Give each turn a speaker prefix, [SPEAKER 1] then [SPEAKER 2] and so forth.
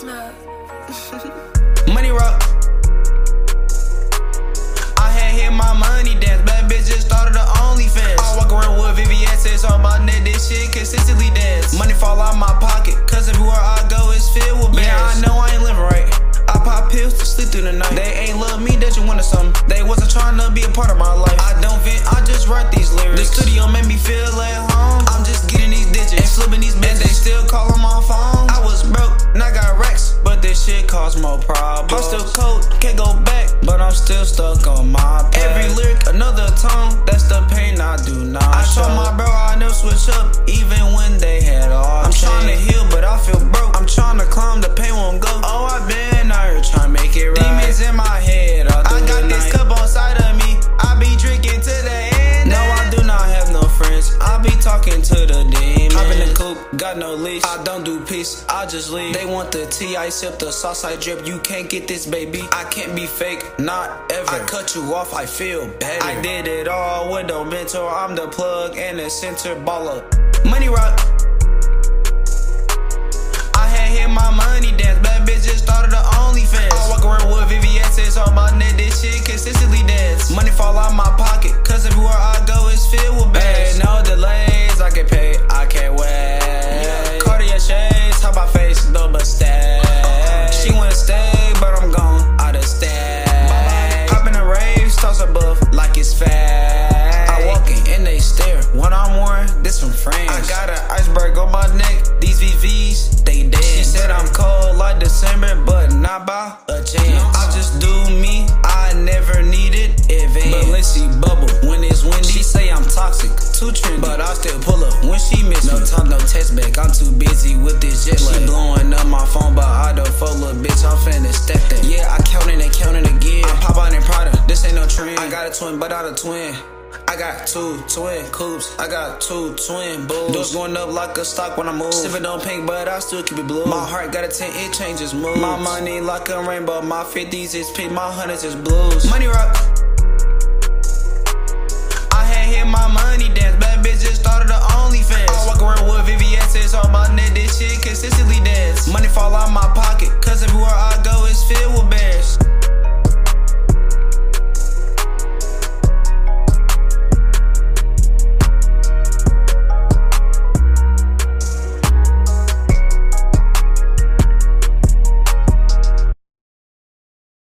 [SPEAKER 1] Snap.
[SPEAKER 2] Money rock. I had hit my money dance. Bad bitch just started the OnlyFans. I walk around with VVS, it's on my neck. This shit consistently dance. Money fall out my pocket, cause everywhere I go is filled with bands. Yeah, I know I ain't living right. I pop pills to sleep through the night. They ain't love me, that you wanted something. They wasn't trying to be a part of my life. I don't vent, I just write these lyrics. The studio made me feel at home. I'm just getting these digits and flipping these bitches. And they still calling my phone. I was broke, and I got racks, but this shit caused more problems. I'm still cold, can't go back, but I'm still stuck on my past. Every lyric, another tone, that's the pain I do not I show. Told my bro I never switch up, even when they had all I'm trying to heal, but I feel broke. I'm trying to climb, the pain won't go. Oh, I been out here trying to make it right. Demons in my head, I got this cup on side of me. I be drinking to the end. No, I do not have no friends. I be talking to the demons. Hop in the coupe, got no leash. I don't do peace, I just leave. They want the tea, I sip the sauce, I drip. You can't get this, baby. I can't be fake, not ever. I cut you off, I feel better. I did it all with no mentor. I'm the plug and the center baller. Money rock. I had hit my money dance. Bad bitch just started the OnlyFans. I walk around with VVS, it's on my neck. This shit consistently dance. Money fall out my pocket, cause everywhere I go is filled with bands. Hey, no delays, I get paid, I can't wait. Yeah. Cartier shades, top my face, no mistake. She wanna stay, but I'm gone, out of state. Hop in a rave, stars above, like it's fake. I walk in and they stare. What I'm wearing, this from France. I got an iceberg on my neck, these VVs, they dead. She said I'm cold like December, but not by a chance. I just do me, I never needed advance. But let's see bubble when it's windy. She say I'm toxic, too trendy, but I still pull up when she miss me. No time, no text back, I'm too busy with this jet lag. She blowing up my phone, but I don't follow, bitch, I'm finna step that. Yeah, I counting and counting again. I pop out in Prada, this ain't no trend. I got a twin, but not a twin. I got two twin coupes, I got two twin bulls. Doors going up like a stock when I move. Sipping on pink, but I still keep it blue. My heart got a 10, it changes mood. My money like a rainbow, my 50s is pink, my 100s is blues. Money rock. I had hit my money dance, bad bitch just started the OnlyFans. I walk around with VVS, it's on my neck, this shit consistently dance. Money fall out my pocket, cause everywhere I go is filled with bands.